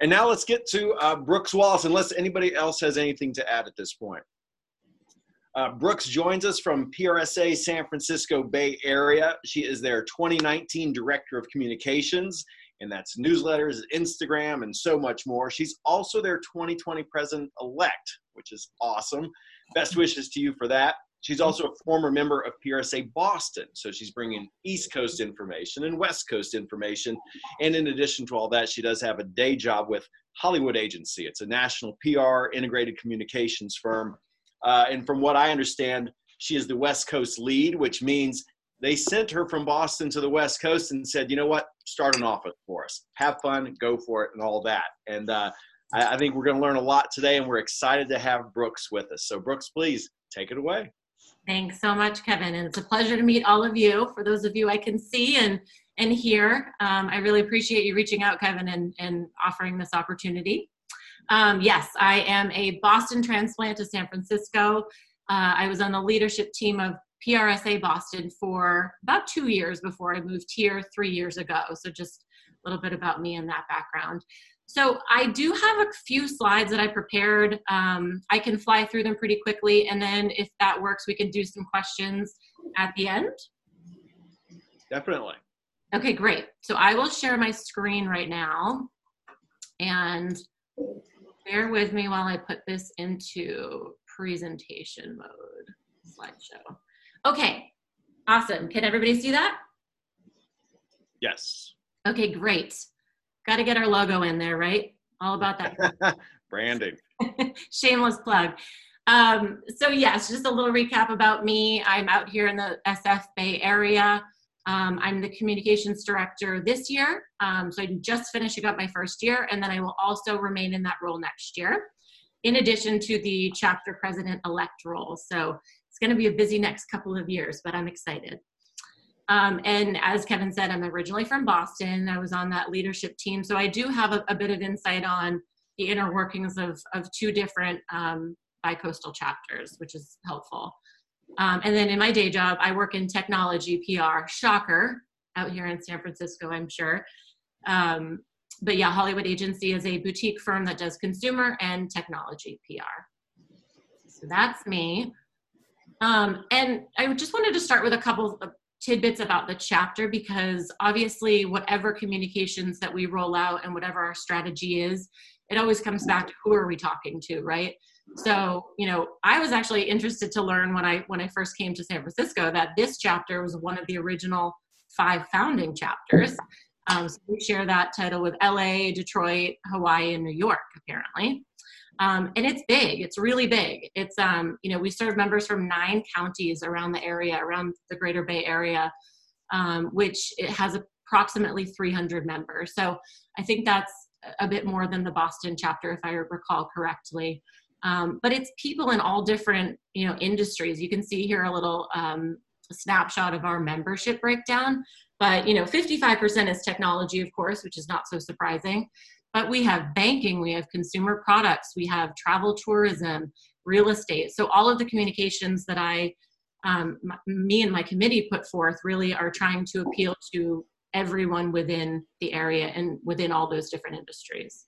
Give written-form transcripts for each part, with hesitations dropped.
And now let's get to Brooks Wallace, unless anybody else has anything to add at this point. Brooks joins us from PRSA San Francisco Bay Area. She is their 2019 Director of Communications, and that's newsletters, Instagram, and so much more. She's also their 2020 President-elect, which is awesome. Best wishes to you for that. She's also a former member of PRSA Boston, so she's bringing East Coast information and West Coast information. And in addition to all that, she does have a day job with Hollywood Agency. It's a national PR integrated communications firm. And from what I understand, she is the West Coast lead, which means they sent her from Boston to the West Coast and said, you know what, start an office for us. Have fun, go for it, and all that. And I think we're going to learn a lot today, and we're excited to have Brooks with us. So Brooks, please take it away. Thanks so much, Kevin. And it's a pleasure to meet all of you. For those of you I can see and hear, I really appreciate you reaching out, Kevin, and offering this opportunity. Yes, I am a Boston transplant to San Francisco. I was on the leadership team of PRSA Boston for about 2 years before I moved here 3 years ago. So just a little bit about me and that background. So I do have a few slides that I prepared. I can fly through them pretty quickly, and then if that works, we can do some questions at the end. Definitely. Okay, great. So I will share my screen right now, and bear with me while I put this into presentation mode, slideshow. Okay, awesome. Can everybody see that? Yes. Okay, great. Got to get our logo in there, right? All about that. Branding. Shameless plug. So yes, just a little recap about me. I'm out here in the SF Bay Area. I'm the communications director this year. So I'm just finishing up my first year, and then I will also remain in that role next year, in addition to the chapter president-elect role. So it's going to be a busy next couple of years, but I'm excited. And as Kevin said, I'm originally from Boston. I was on that leadership team. So I do have a bit of insight on the inner workings of two different bi-coastal chapters, which is helpful. And then in my day job, I work in technology PR. Shocker, out here in San Francisco, I'm sure. But yeah, Hollywood Agency is a boutique firm that does consumer and technology PR. So that's me. And I just wanted to start with a couple of tidbits about the chapter, because obviously whatever communications that we roll out and whatever our strategy is, it always comes back to who are we talking to, right? So, you know, I was actually interested to learn when I first came to San Francisco that this chapter was one of the original 5 founding chapters. So we share that title with LA, Detroit, Hawaii, and New York, apparently. And it's big. It's really big. It's, you know, we serve members from 9 counties around the area, around the greater Bay Area, which it has approximately 300 members. So I think that's a bit more than the Boston chapter, if I recall correctly. But it's people in all different, you know, industries. You can see here a little snapshot of our membership breakdown. But, you know, 55% is technology, of course, which is not so surprising. But we have banking, we have consumer products, we have travel, tourism, real estate. So all of the communications that me and my committee put forth really are trying to appeal to everyone within the area and within all those different industries.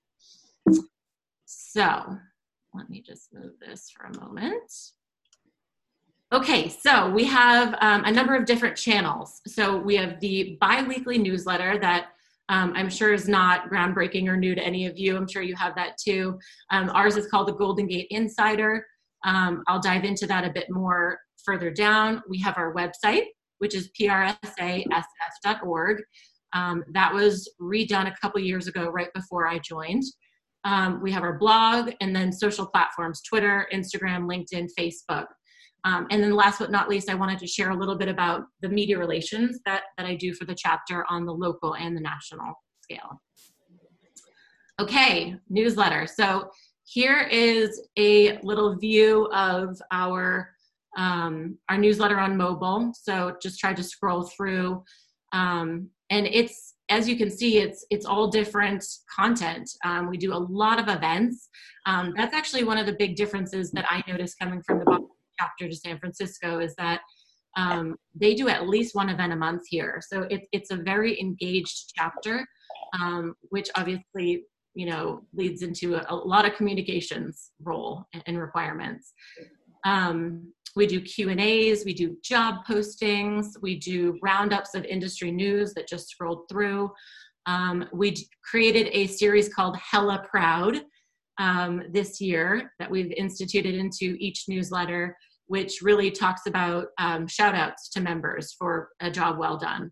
So let me just move this for a moment. Okay, so we have a number of different channels. So we have the bi-weekly newsletter that I'm sure is not groundbreaking or new to any of you. I'm sure you have that too. Ours is called the Golden Gate Insider. I'll dive into that a bit more further down. We have our website, which is prsasf.org. That was redone a couple years ago, right before I joined. We have our blog, and then social platforms, Twitter, Instagram, LinkedIn, Facebook. And then last but not least, I wanted to share a little bit about the media relations that I do for the chapter on the local and the national scale. Okay, newsletter. So here is a little view of our newsletter on mobile. So just try to scroll through. And it's, as you can see, it's all different content. We do a lot of events. That's actually one of the big differences that I noticed coming from the Boston chapter to San Francisco is that they do at least one event a month here. So it's a very engaged chapter, which obviously leads into a lot of communications role and requirements. We do Q&As, we do job postings, we do roundups of industry news that just scrolled through. We created a series called Hella Proud this year that we've instituted into each newsletter, which really talks about shout outs to members for a job well done.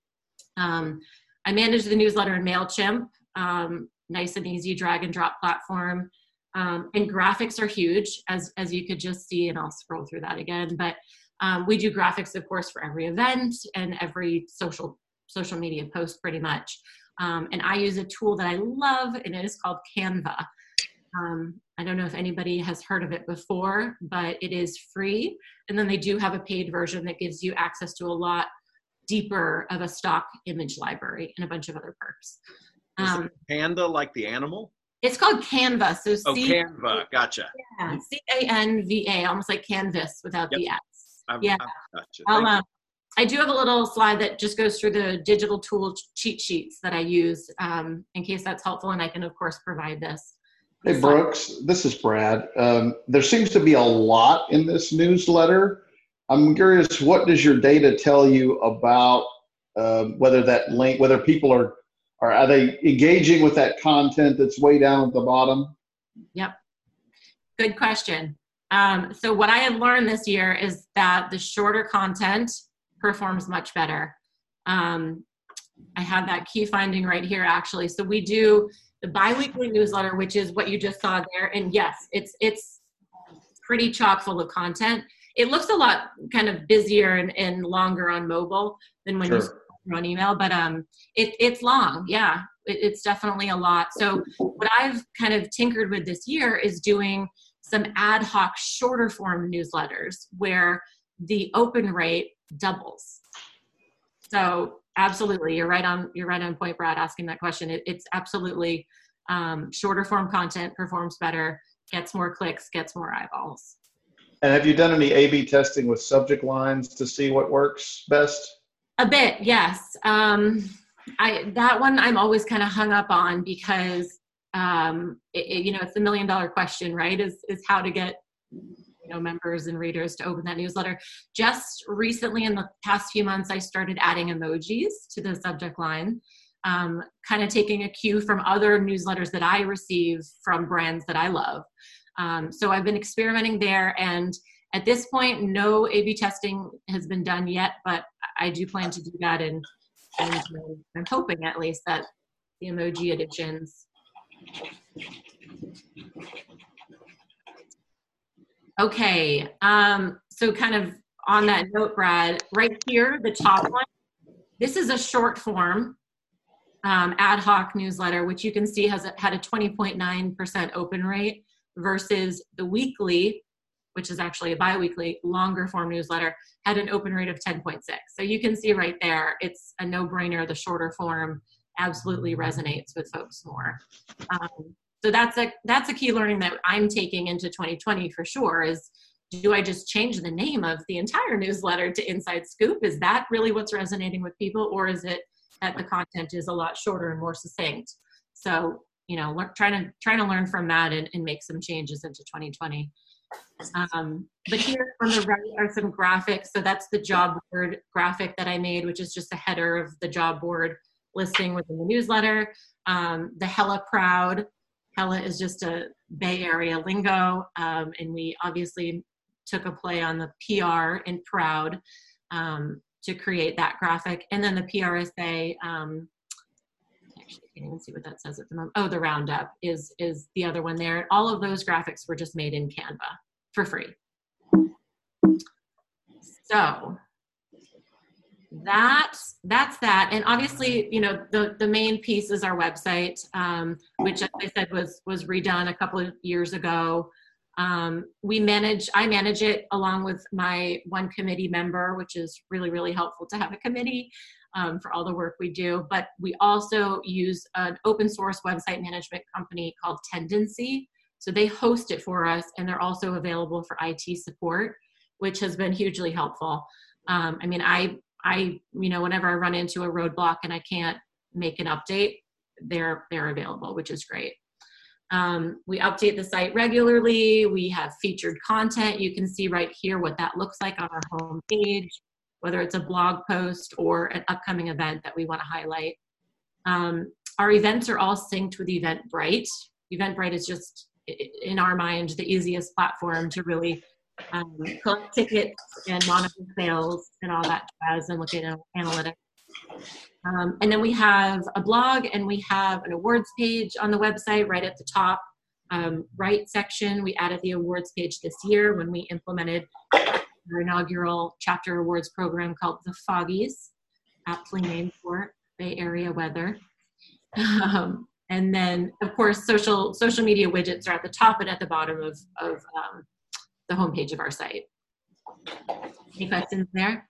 I manage the newsletter in MailChimp, nice and easy drag and drop platform. And graphics are huge, as you could just see, and I'll scroll through that again. But we do graphics, of course, for every event and every social media post pretty much. And I use a tool that I love, and it is called Canva. I don't know if anybody has heard of it before, but it is free. And then they do have a paid version that gives you access to a lot deeper of a stock image library and a bunch of other perks. Panda, like the animal? It's called Canva. So Canva, gotcha. Yeah, Canva, almost like canvas without the S. I've gotcha. I do have a little slide that just goes through the digital tool cheat sheets that I use in case that's helpful, and I can, of course, provide this. Hey, Brooks, this is Brad. There seems to be a lot in this newsletter. I'm curious, what does your data tell you about whether people are they engaging with that content that's way down at the bottom? Yep. Good question. So what I have learned this year is that the shorter content performs much better. I have that key finding right here, actually. So we do the biweekly newsletter, which is what you just saw there. And yes, it's pretty chock full of content. It looks a lot kind of busier and longer on mobile than when you on email, but it's long. Yeah, it's definitely a lot. So what I've kind of tinkered with this year is doing some ad hoc shorter form newsletters where the open rate doubles. So absolutely, you're right on point, Brad, asking that question. It's absolutely shorter form content performs better, gets more clicks, gets more eyeballs. And have you done any A/B testing with subject lines to see what works best? A bit, yes. That one I'm always kind of hung up on because it's the $1 million question, right? Is how to get members and readers to open that newsletter. Just recently, in the past few months, I started adding emojis to the subject line, kind of taking a cue from other newsletters that I receive from brands that I love. So I've been experimenting there, and at this point, no A/B testing has been done yet, but I do plan to do that, and I'm hoping at least that the emoji additions. Okay, so kind of on that note, Brad, right here, the top one, this is a short form ad hoc newsletter, which you can see had a 20.9% open rate versus the weekly, which is actually a bi-weekly longer form newsletter, had an open rate of 10.6. So you can see right there, it's a no-brainer. The shorter form absolutely resonates with folks more. So that's a key learning that I'm taking into 2020 for sure is, do I just change the name of the entire newsletter to Inside Scoop? Is that really what's resonating with people? Or is it that the content is a lot shorter and more succinct? So, trying to learn from that and make some changes into 2020. But here on the right are some graphics. So that's the job board graphic that I made, which is just a header of the job board listing within the newsletter. The Hella Proud. Hella is just a Bay Area lingo. And we obviously took a play on the PR in Proud to create that graphic. And then the PRSA, actually, I can't even see what that says at the moment. Oh, the roundup is the other one there. All of those graphics were just made in Canva for free. So that's that. And obviously, the main piece is our website, which, as I said, was redone a couple of years ago. I manage it along with my one committee member, which is really, really helpful to have a committee for all the work we do. But we also use an open source website management company called Tendency. So they host it for us, and they're also available for IT support, which has been hugely helpful. I whenever I run into a roadblock and I can't make an update, they're available, which is great. We update the site regularly. We have featured content. You can see right here what that looks like on our home page, whether it's a blog post or an upcoming event that we want to highlight. Our events are all synced with Eventbrite. Eventbrite is just, in our mind, the easiest platform to really collect tickets and monitor sales and all that jazz and look at analytics. And then we have a blog and we have an awards page on the website right at the top right section. We added the awards page this year when we implemented our inaugural chapter awards program called the Foggies, aptly named for Bay Area weather. And then, of course, social media widgets are at the top and at the bottom of the homepage of our site. Any questions there?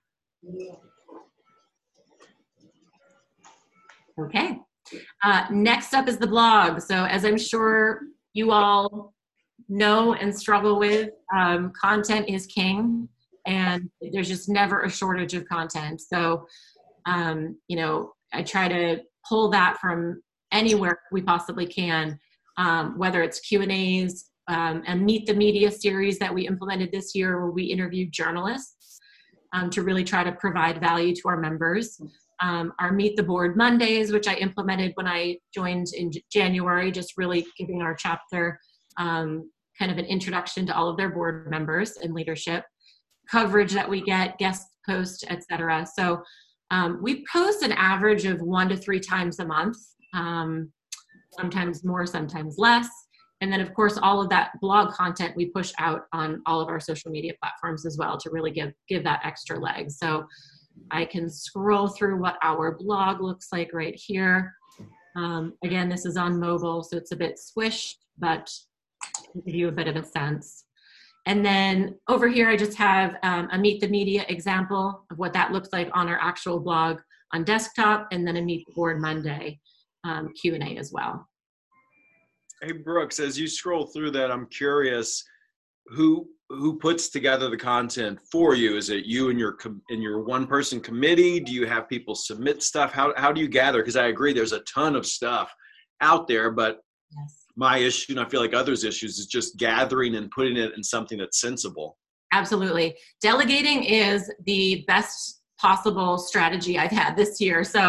Okay. Next up is the blog. So as I'm sure you all know and struggle with, content is king, and there's just never a shortage of content. So, you know, I try to pull that from anywhere we possibly can, whether it's Q&As, and Meet the Media series that we implemented this year, where we interviewed journalists to really try to provide value to our members. Our Meet the Board Mondays, which I implemented when I joined in January, just really giving our chapter kind of an introduction to all of their board members and leadership. Coverage that we get, guest posts, etc. So we post an average of 1 to 3 times a month, sometimes more, sometimes less. And then, of course, all of that blog content we push out on all of our social media platforms as well to really give that extra leg. So I can scroll through what our blog looks like right here. Again, this is on mobile, so it's a bit squished, but to give you a bit of a sense. And then over here, I just have a Meet the Media example of what that looks like on our actual blog on desktop, and then a Meet the Board Monday Q&A as well. Hey, Brooks, as you scroll through that, I'm curious, who puts together the content for you? Is it you and your one-person committee? Do you have people submit stuff? How do you gather? Because I agree, there's a ton of stuff out there, but yes. My issue, and I feel like others' issues, is just gathering and putting it in something that's sensible. Absolutely. Delegating is the best possible strategy I've had this year. So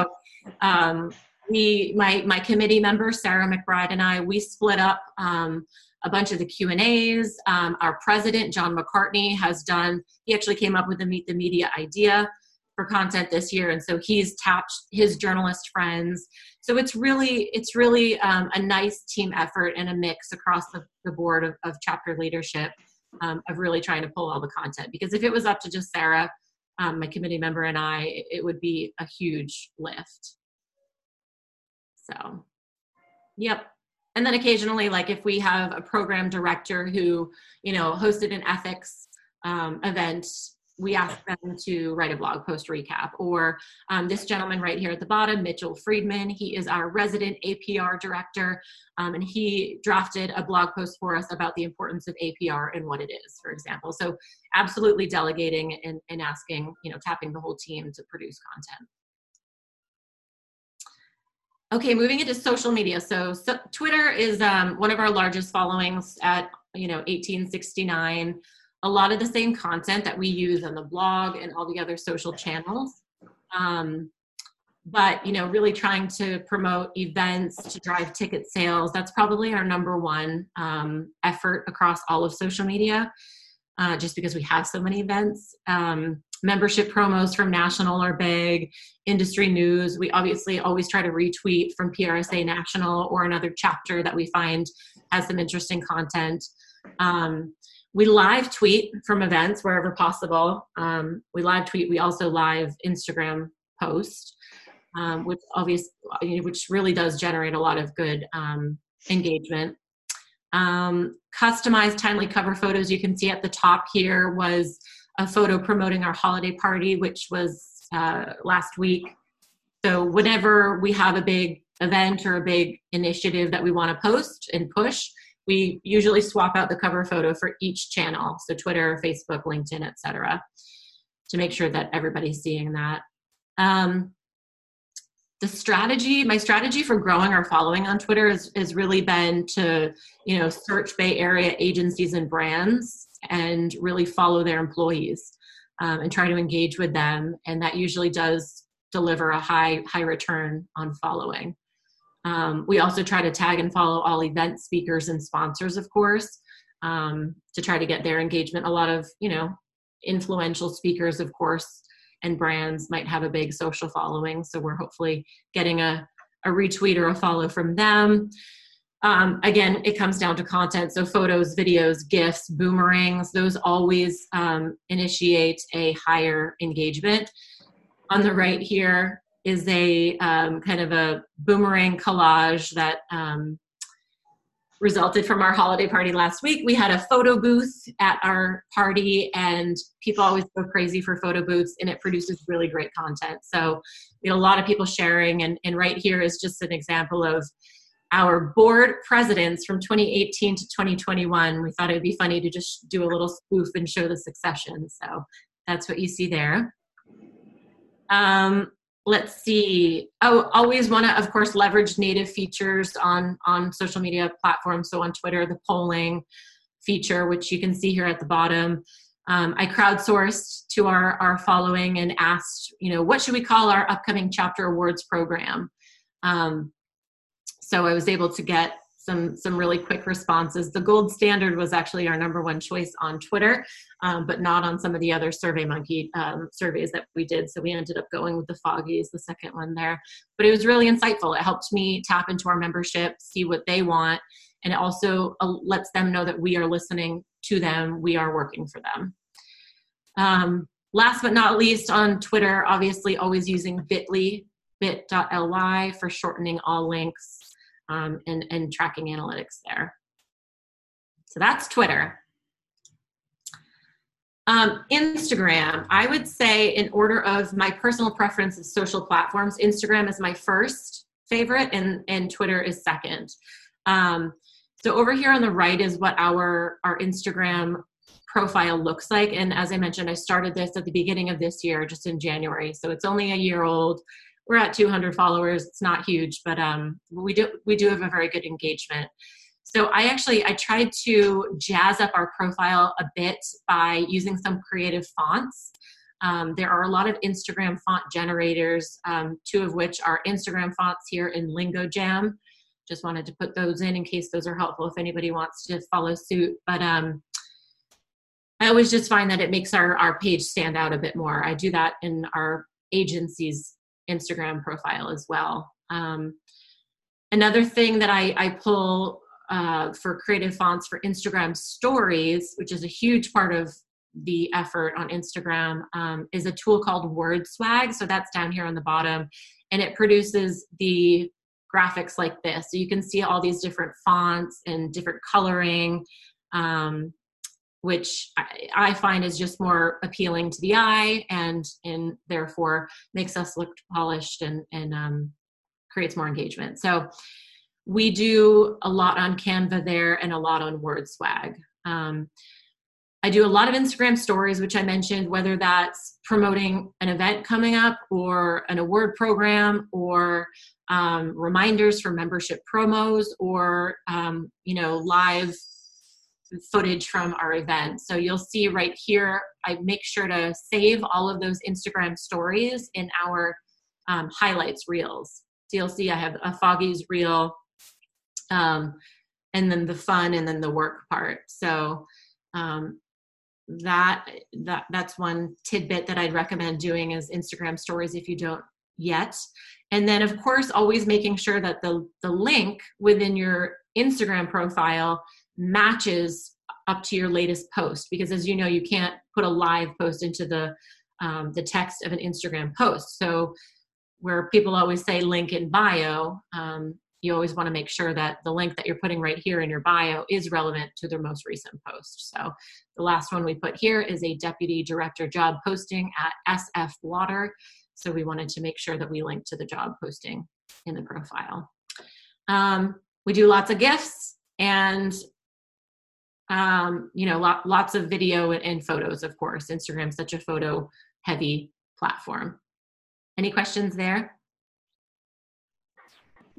my committee member, Sarah McBride, and I, we split up a bunch of the Q&As. Our president, John McCartney, he actually came up with the Meet the Media idea for content this year. And so he's tapped his journalist friends. So it's really a nice team effort and a mix across the board of chapter leadership of really trying to pull all the content. Because if it was up to just Sarah, my committee member, and I, it would be a huge lift. So, yep. And then occasionally, like if we have a program director who, hosted an ethics event, we ask them to write a blog post recap. Or this gentleman right here at the bottom, Mitchell Friedman, he is our resident APR director, and he drafted a blog post for us about the importance of APR and what it is, for example. So absolutely delegating and asking, tapping the whole team to produce content. Okay, moving into social media. So Twitter is one of our largest followings at 1869. A lot of the same content that we use on the blog and all the other social channels. But really trying to promote events to drive ticket sales. That's probably our number one effort across all of social media, just because we have so many events. Membership promos from National are big. Industry news, we obviously always try to retweet from PRSA National or another chapter that we find has some interesting content. We live tweet from events wherever possible. We live tweet. We also live Instagram post, which really does generate a lot of good engagement. Customized timely cover photos. You can see at the top here was a photo promoting our holiday party, which was last week. So whenever we have a big event or a big initiative that we want to post and push, we usually swap out the cover photo for each channel, so Twitter, Facebook, LinkedIn, etc., to make sure that everybody's seeing that. my strategy for growing our following on Twitter has really been to, search Bay Area agencies and brands and really follow their employees, and try to engage with them. And that usually does deliver a high return on following. We also try to tag and follow all event speakers and sponsors, of course, to try to get their engagement. A lot of, influential speakers, of course, and brands might have a big social following. So we're hopefully getting a retweet or a follow from them. Again, it comes down to content. So photos, videos, GIFs, boomerangs, those always initiate a higher engagement. On the right here is a kind of a boomerang collage that resulted from our holiday party last week. We had a photo booth at our party, and people always go crazy for photo booths, and it produces really great content. So we had a lot of people sharing, and right here is just an example of our board presidents from 2018 to 2021. We thought it would be funny to just do a little spoof and show the succession. So that's what you see there. Let's see. Oh, always want to, of course, leverage native features on social media platforms. So on Twitter, the polling feature, which you can see here at the bottom. I crowdsourced to our following and asked, what should we call our upcoming chapter awards program? So I was able to get some really quick responses. The gold standard was actually our #1 choice on Twitter, but not on some of the other SurveyMonkey surveys that we did. So we ended up going with the Foggies, the second one there. But it was really insightful. It helped me tap into our membership, see what they want, and it also lets them know that we are listening to them. We are working for them. Last but not least, on Twitter, obviously always using bit.ly for shortening all links. And tracking analytics there. So that's Twitter. Instagram, I would say in order of my personal preference of social platforms, Instagram is my first favorite and Twitter is second. So over here on the right is what our Instagram profile looks like. And as I mentioned, I started this at the beginning of this year, just in January. So it's only a year old. We're at 200 followers. It's not huge, but we do have a very good engagement. So I tried to jazz up our profile a bit by using some creative fonts. There are a lot of Instagram font generators, 2 of which are Instagram fonts here in LingoJam. Just wanted to put those in case those are helpful if anybody wants to follow suit. But I always just find that it makes our page stand out a bit more. I do that in our agency's Instagram profile as well. Another thing that I pull for creative fonts for Instagram stories, which is a huge part of the effort on Instagram, is a tool called WordSwag. So that's down here on the bottom, and it produces the graphics like this. So you can see all these different fonts and different coloring, which I find is just more appealing to the eye and therefore makes us look polished and creates more engagement. So we do a lot on Canva there and a lot on WordSwag. I do a lot of Instagram stories, which I mentioned, whether that's promoting an event coming up or an award program or reminders for membership promos or, live footage from our event. So you'll see right here, I make sure to save all of those Instagram stories in our highlights reels. So you'll see I have a Foggies reel, and then the fun and then the work part. So that's one tidbit that I'd recommend doing is Instagram stories if you don't yet. And then of course, always making sure that the link within your Instagram profile matches up to your latest post, because as you know, you can't put a live post into the text of an Instagram post. So where people always say link in bio, you always want to make sure that the link that you're putting right here in your bio is relevant to their most recent post. So the last one we put here is a deputy director job posting at SF Water. So we wanted to make sure that we link to the job posting in the profile. We do lots of GIFs and lots of video and photos, of course. Instagram's such a photo heavy platform. Any questions there?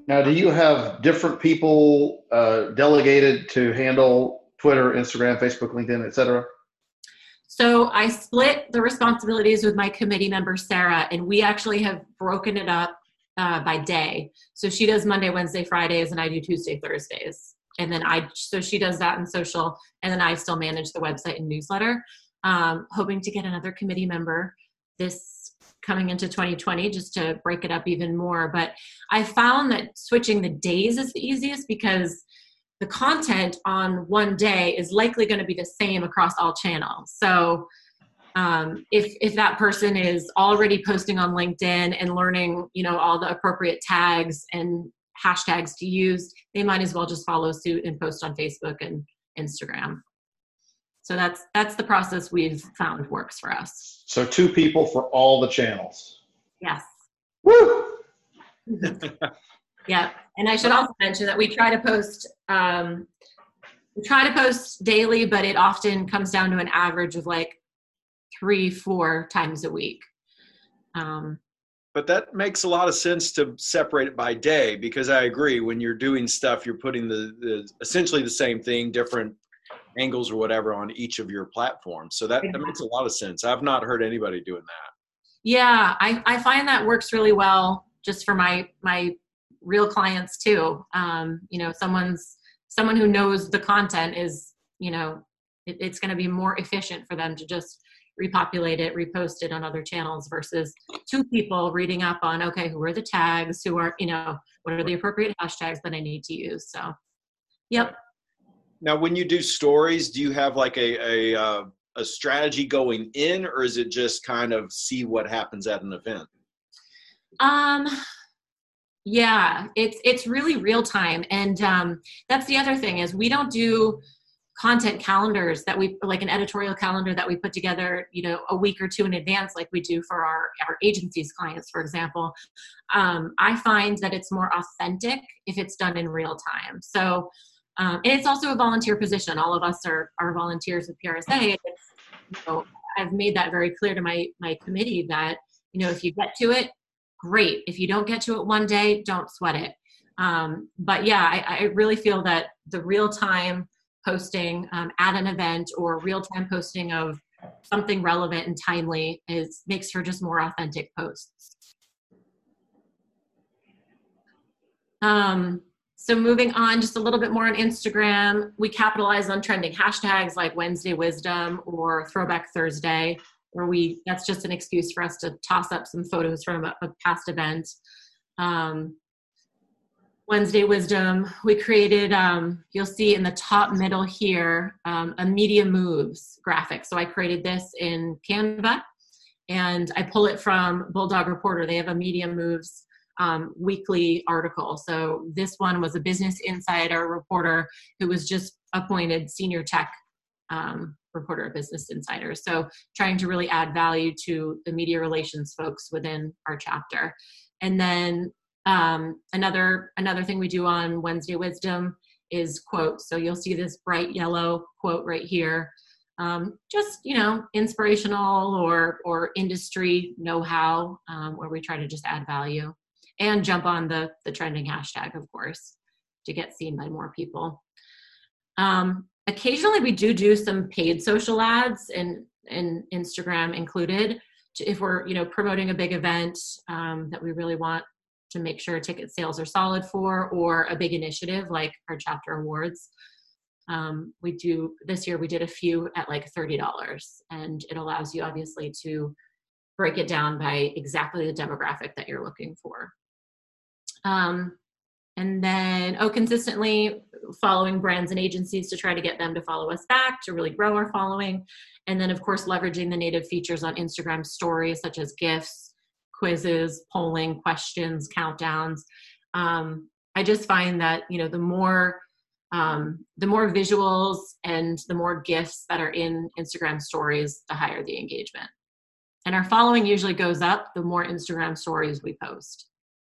Now, do you have different people delegated to handle Twitter, Instagram, Facebook, LinkedIn, et cetera? So I split the responsibilities with my committee member, Sarah, and we actually have broken it up by day. So she does Monday, Wednesday, Fridays, and I do Tuesday, Thursdays. And then so she does that in social, and then I still manage the website and newsletter. Hoping to get another committee member this coming into 2020 just to break it up even more. But I found that switching the days is the easiest because the content on one day is likely going to be the same across all channels. So if that person is already posting on LinkedIn and learning, all the appropriate tags and hashtags to use, they might as well just follow suit and post on Facebook and Instagram. So that's the process we've found works for us. So 2 people for all the channels. Yes. Woo! Yeah. And I should also mention that we try to post daily, but it often comes down to an average of like 3-4 times a week. But that makes a lot of sense to separate it by day, because I agree, when you're doing stuff, you're putting the essentially the same thing, different angles or whatever on each of your platforms. So that makes a lot of sense. I've not heard anybody doing that. Yeah, I find that works really well just for my real clients too. Someone who knows the content is, it's going to be more efficient for them to just repopulate it, repost it on other channels versus 2 people reading up on, okay, who are the tags, who are, what are the appropriate hashtags that I need to use. So, yep. Now, when you do stories, do you have like a strategy going in, or is it just kind of see what happens at an event? Yeah, it's really real time. And that's the other thing is we don't do content calendars like an editorial calendar that we put together, a week or 2 in advance, like we do for our agency's clients, for example. I find that it's more authentic if it's done in real time. So, and it's also a volunteer position. All of us are volunteers with PRSA. I've made that very clear to my committee that, if you get to it, great. If you don't get to it one day, don't sweat it. But yeah, I really feel that the real-time posting at an event or real-time posting of something relevant and timely makes for just more authentic posts. So moving on just a little bit more on Instagram, we capitalize on trending hashtags like Wednesday Wisdom or Throwback Thursday, where that's just an excuse for us to toss up some photos from a past event. Wednesday Wisdom, we created, you'll see in the top middle here, a media moves graphic. So I created this in Canva and I pull it from Bulldog Reporter. They have a media moves weekly article. So this one was a Business Insider reporter who was just appointed senior tech reporter at Business Insider. So trying to really add value to the media relations folks within our chapter. And then another thing we do on Wednesday Wisdom is quotes. So you'll see this bright yellow quote right here. Just, inspirational or industry know-how, where we try to just add value and jump on the trending hashtag, of course, to get seen by more people. Occasionally we do some paid social ads and Instagram included if we're, promoting a big event that we really want to make sure ticket sales are solid for, or a big initiative like our chapter awards. This year we did a few at like $30, and it allows you obviously to break it down by exactly the demographic that you're looking for. And then, consistently following brands and agencies to try to get them to follow us back to really grow our following. And then of course, leveraging the native features on Instagram stories, such as GIFs, quizzes, polling, questions, countdowns. I just find that, the more visuals and the more GIFs that are in Instagram stories, the higher the engagement. And our following usually goes up the more Instagram stories we post.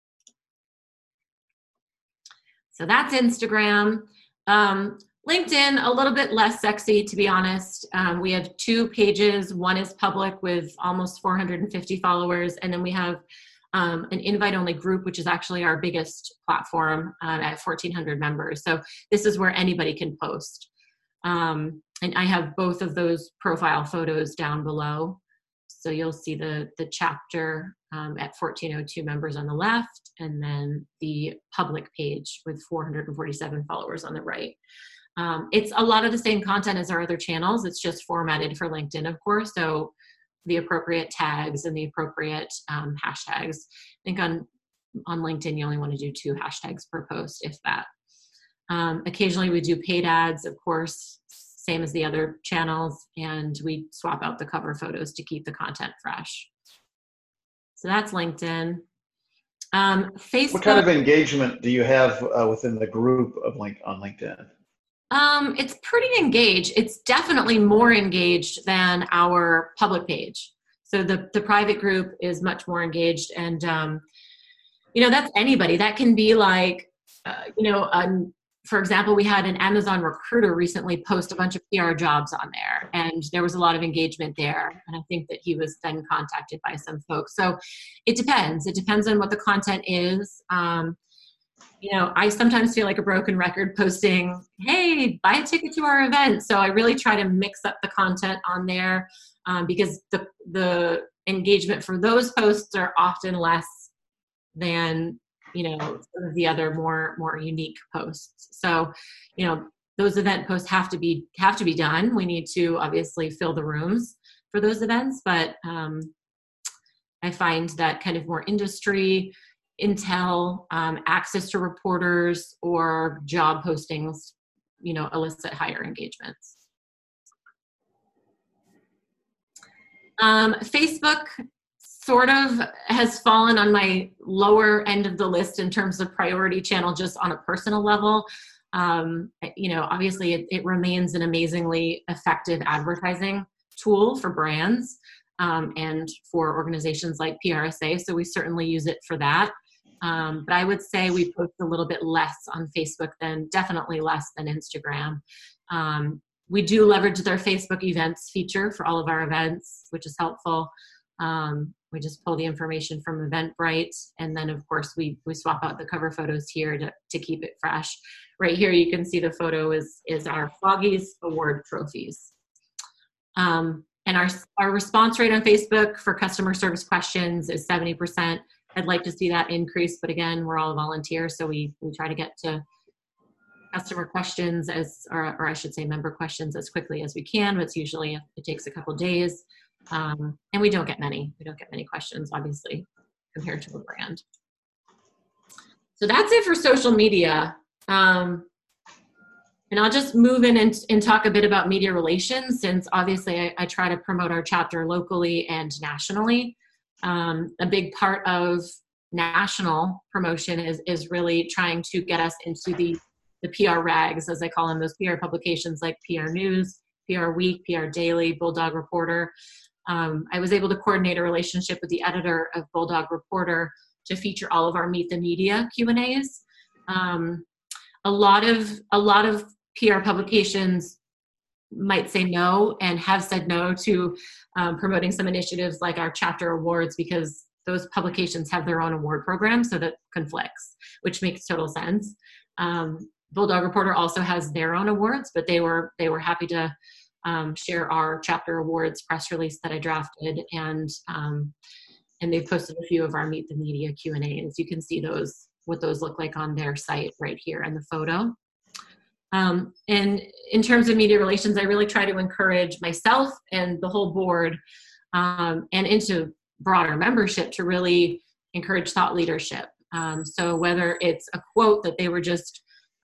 So that's Instagram. LinkedIn, a little bit less sexy, to be honest. We have 2 pages. One is public with almost 450 followers. And then we have an invite-only group, which is actually our biggest platform at 1,400 members. So this is where anybody can post. And I have both of those profile photos down below. So you'll see the chapter at 1,402 members on the left, and then the public page with 447 followers on the right. It's a lot of the same content as our other channels. It's just formatted for LinkedIn, of course. So the appropriate tags and the appropriate hashtags. I think on LinkedIn, you only want to do 2 hashtags per post, if that. Occasionally we do paid ads, of course, same as the other channels, and we swap out the cover photos to keep the content fresh. So that's LinkedIn. Facebook. What kind of engagement do you have within the group of on LinkedIn? It's pretty engaged. It's definitely more engaged than our public page. So the private group is much more engaged, and that's anybody. That can be like, for example, we had an Amazon recruiter recently post a bunch of PR jobs on there, and there was a lot of engagement there. And I think that he was then contacted by some folks. So it depends. It depends on what the content is. I sometimes feel like a broken record posting, hey, buy a ticket to our event. So I really try to mix up the content on there because the engagement for those posts are often less than some of the other more unique posts. So, those event posts have to be done. We need to obviously fill the rooms for those events, but I find that kind of more industry intel, access to reporters, or job postings, elicit higher engagements. Facebook sort of has fallen on my lower end of the list in terms of priority channel, just on a personal level. Obviously it remains an amazingly effective advertising tool for brands and for organizations like PRSA. So we certainly use it for that. But I would say we post a little bit less on Facebook definitely less than Instagram. We do leverage their Facebook events feature for all of our events, which is helpful. We just pull the information from Eventbrite, and then of course we swap out the cover photos here to keep it fresh. Right here you can see the photo is our Foggies Award trophies. And our response rate on Facebook for customer service questions is 70%. I'd like to see that increase, but again, we're all volunteers, so we try to get to customer questions or I should say member questions as quickly as we can, but it takes a couple days. And we don't get many questions, obviously, compared to a brand. So that's it for social media. And I'll just move in and talk a bit about media relations, since obviously I try to promote our chapter locally and nationally. A big part of national promotion is really trying to get us into the PR rags, as I call them, those PR publications like PR News, PR Week, PR Daily, Bulldog Reporter. I was able to coordinate a relationship with the editor of Bulldog Reporter to feature all of our Meet the Media Q&As. A lot of PR publications might say no and have said no to promoting some initiatives like our chapter awards, because those publications have their own award program, so that conflicts, which makes total sense. Bulldog Reporter also has their own awards, but they were happy to share our chapter awards press release that I drafted, and they've posted a few of our Meet the Media Q&As. You can see what those look like on their site right here in the photo. And in terms of media relations, I really try to encourage myself and the whole board and into broader membership to really encourage thought leadership. So whether it's a quote that they were just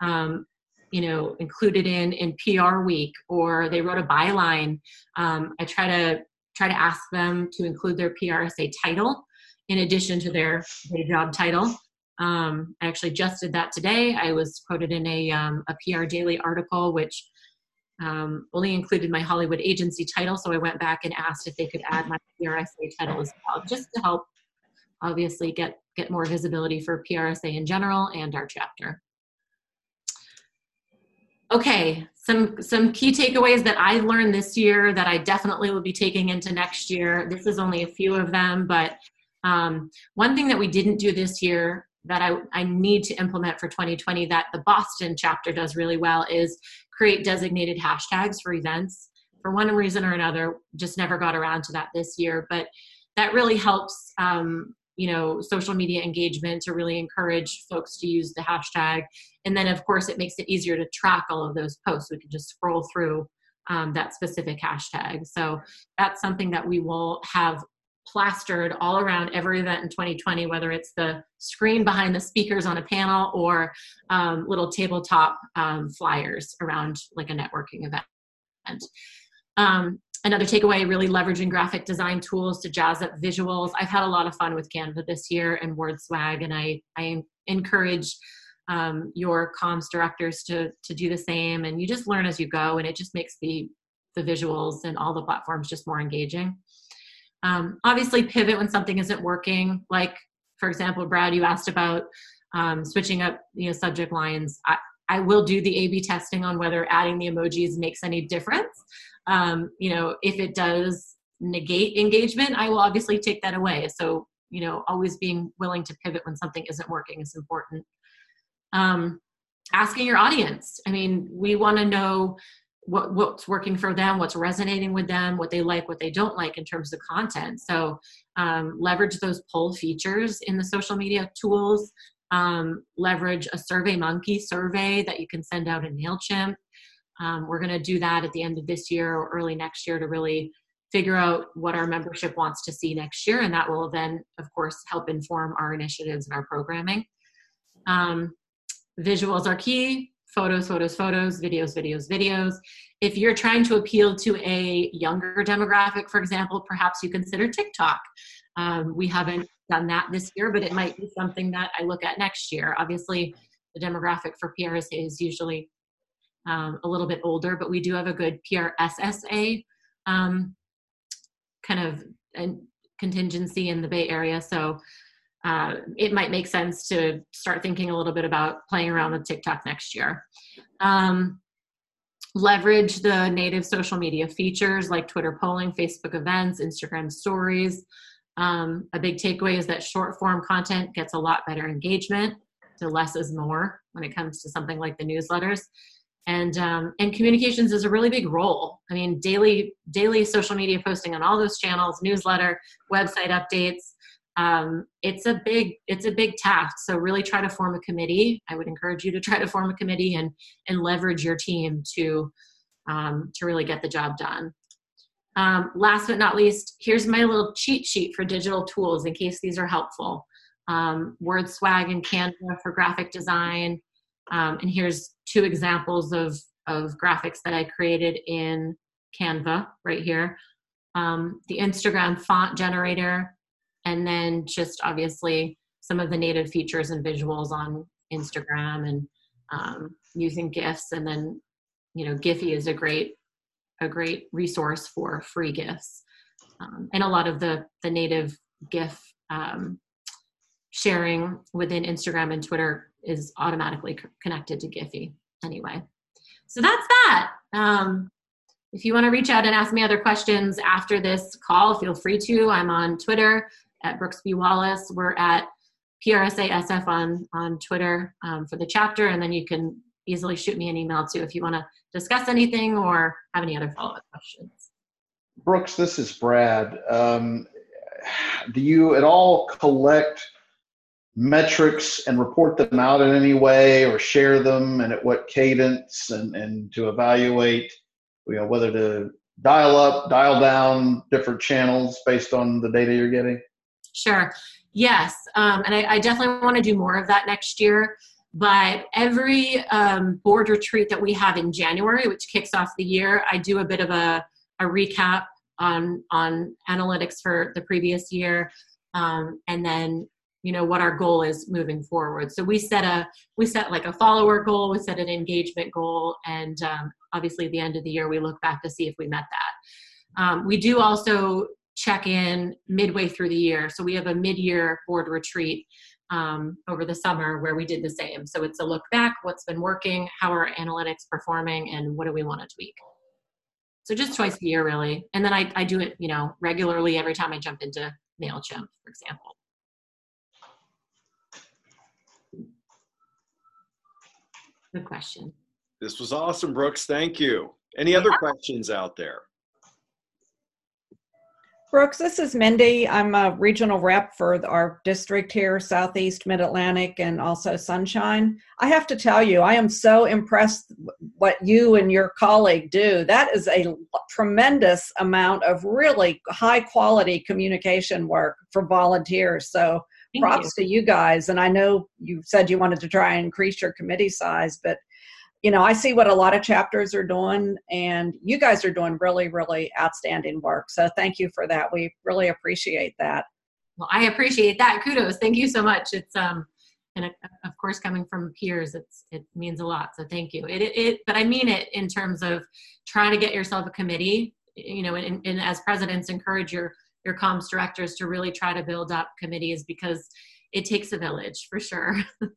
included in PR Week, or they wrote a byline, I try to ask them to include their PRSA title in addition to their day job title. I actually just did that today. I was quoted in a PR Daily article, which only included my Hollywood agency title. So I went back and asked if they could add my PRSA title as well, just to help obviously get more visibility for PRSA in general and our chapter. Okay, some key takeaways that I learned this year that I definitely will be taking into next year. This is only a few of them, but One thing that we didn't do this year that I need to implement for 2020 that the Boston chapter does really well is create designated hashtags for events. For one reason or another, just never got around to that this year, but that really helps, social media engagement to really encourage folks to use the hashtag. And then of course it makes it easier to track all of those posts. We can just scroll through that specific hashtag. So that's something that we will have plastered all around every event in 2020, whether it's the screen behind the speakers on a panel or little tabletop flyers around like a networking event. Another takeaway, really leveraging graphic design tools to jazz up visuals. I've had a lot of fun with Canva this year and WordSwag, and I encourage your comms directors to do the same, and you just learn as you go, and it just makes the visuals and all the platforms just more engaging. Obviously pivot when something isn't working. Like, for example, Brad, you asked about switching up, subject lines. I will do the A/B testing on whether adding the emojis makes any difference. If it does negate engagement, I will obviously take that away. So, always being willing to pivot when something isn't working is important. Asking your audience. I mean, we want to know what's working for them, what's resonating with them, what they like, what they don't like in terms of content. So leverage those poll features in the social media tools. Leverage a SurveyMonkey survey that you can send out in MailChimp. We're going to do that at the end of this year or early next year to really figure out what our membership wants to see next year. And that will then, of course, help inform our initiatives and our programming. Visuals are key. Photos, videos. If you're trying to appeal to a younger demographic, for example, perhaps you consider TikTok. We haven't done that this year, but it might be something that I look at next year. Obviously, the demographic for PRSA is usually a little bit older, but we do have a good PRSSA kind of contingency in the Bay Area. So it might make sense to start thinking a little bit about playing around with TikTok next year. Leverage the native social media features like Twitter polling, Facebook events, Instagram stories. A big takeaway is that short form content gets a lot better engagement. So less is more when it comes to something like the newsletters. And communications is a really big role. I mean, daily social media posting on all those channels, newsletter, website updates. It's a big task. So really try to form a committee. I would encourage you to try to form a committee and leverage your team to really get the job done. Last but not least, here's my little cheat sheet for digital tools in case these are helpful. WordSwag and Canva for graphic design. And here's 2 examples of graphics that I created in Canva right here. The Instagram font generator, and then just obviously some of the native features and visuals on Instagram and using GIFs. And then, Giphy is a great resource for free GIFs. And a lot of the native GIF sharing within Instagram and Twitter is automatically connected to Giphy anyway. So that's that. If you want to reach out and ask me other questions after this call, feel free to. I'm on Twitter at Brooks B. Wallace. We're at PRSA SF on Twitter for the chapter, and then you can easily shoot me an email too if you want to discuss anything or have any other follow-up questions. Brooks, this is Brad. Do you at all collect metrics and report them out in any way, or share them, and at what cadence, and to evaluate whether to dial up, dial down different channels based on the data you're getting? Sure. Yes. And I definitely want to do more of that next year. But every board retreat that we have in January, which kicks off the year, I do a bit of a recap on analytics for the previous year, and then what our goal is moving forward. So we set like a follower goal, we set an engagement goal, and obviously at the end of the year we look back to see if we met that. We do also check in midway through the year. So we have a mid-year board retreat over the summer where we did the same. So it's a look back, what's been working, how are analytics performing, and what do we want to tweak. So just twice a year, really. And then I do it, regularly every time I jump into MailChimp, for example. Good question. This was awesome, Brooks. Thank you. Any other questions out there? Brooks, this is Mindy. I'm a regional rep for our district here, Southeast Mid-Atlantic, and also Sunshine. I have to tell you, I am so impressed what you and your colleague do. That is a tremendous amount of really high quality communication work for volunteers. So props to you guys. And I know you said you wanted to try and increase your committee size, but you know, I see what a lot of chapters are doing, and you guys are doing really, really outstanding work. So thank you for that. We really appreciate that. Well, I appreciate that. Kudos. Thank you so much. It's and of course, coming from peers, it means a lot. So thank you. But I mean it in terms of trying to get yourself a committee. You know, and as presidents, encourage your comms directors to really try to build up committees, because it takes a village for sure.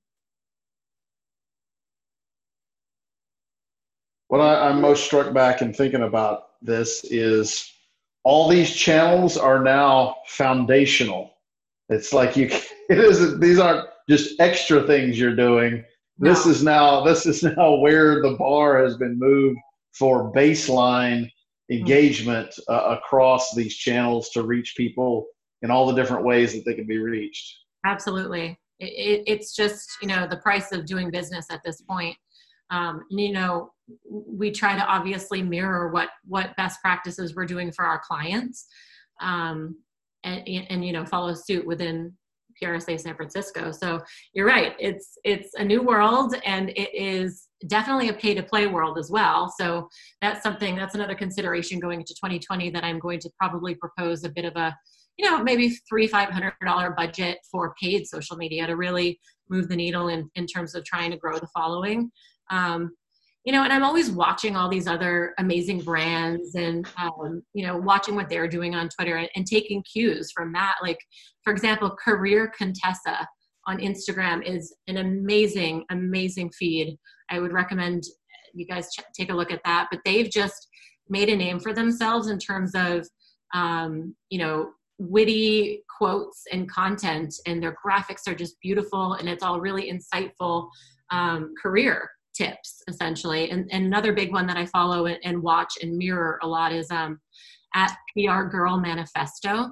What I'm most struck back in thinking about this is all these channels are now foundational. It's like these aren't just extra things you're doing. No. This is now where the bar has been moved for baseline engagement across these channels to reach people in all the different ways that they can be reached. Absolutely. It's just, you know, the price of doing business at this point. And, you know, we try to obviously mirror what best practices we're doing for our clients, and you know, follow suit within PRSA San Francisco. So you're right. It's a new world, and it is definitely a pay to play world as well. So that's another consideration going into 2020 that I'm going to probably propose a bit of a, you know, maybe $300-500 budget for paid social media to really move the needle in terms of trying to grow the following. You know, and I'm always watching all these other amazing brands and, you know, watching what they're doing on Twitter and taking cues from that. Like, for example, Career Contessa on Instagram is an amazing, amazing feed. I would recommend you guys take a look at that. But they've just made a name for themselves in terms of, you know, witty quotes and content, and their graphics are just beautiful, and it's all really insightful career tips, essentially. And another big one that I follow and watch and mirror a lot is at PR Girl Manifesto.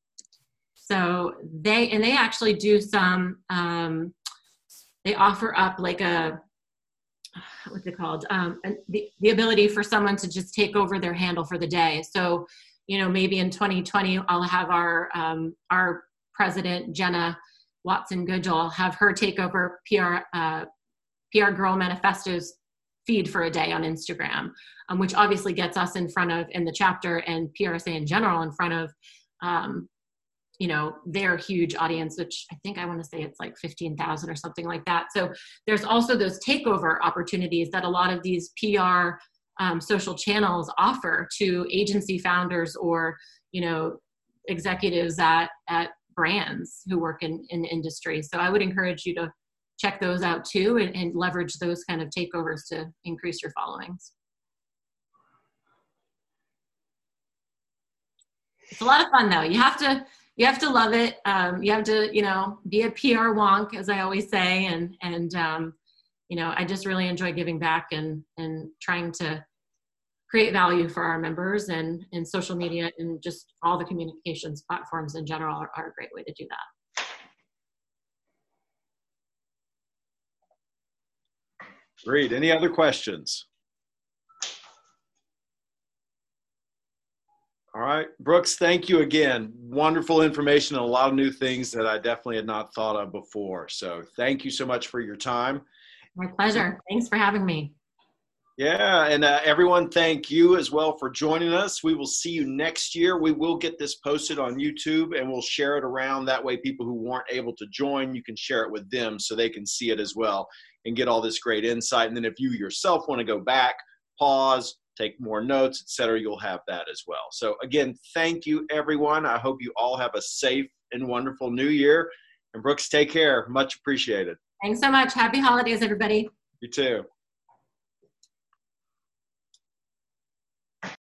So they actually do some, they offer up like what's it called? The ability for someone to just take over their handle for the day. So, you know, maybe in 2020, I'll have our president, Jenna Watson-Goodall, have her take over PR Girl Manifesto's feed for a day on Instagram, which obviously gets us in the chapter and PRSA in general in front of, you know, their huge audience, which I want to say it's like 15,000 or something like that. So there's also those takeover opportunities that a lot of these PR social channels offer to agency founders or, you know, executives at brands who work in the industry. So I would encourage you to check those out too, and leverage those kind of takeovers to increase your followings. It's a lot of fun though. You have to love it. You have to, you know, be a PR wonk, as I always say, and you know, I just really enjoy giving back and trying to create value for our members, and social media and just all the communications platforms in general are a great way to do that. Great. Any other questions? All right. Brooks, thank you again. Wonderful information and a lot of new things that I definitely had not thought of before. So thank you so much for your time. My pleasure. Thanks for having me. Yeah, and everyone, thank you as well for joining us. We will see you next year. We will get this posted on YouTube, and we'll share it around. That way people who weren't able to join, you can share it with them so they can see it as well and get all this great insight. And then if you yourself want to go back, pause, take more notes, etc., you'll have that as well. So again, thank you, everyone. I hope you all have a safe and wonderful new year. And Brooks, take care. Much appreciated. Thanks so much. Happy holidays, everybody. You too.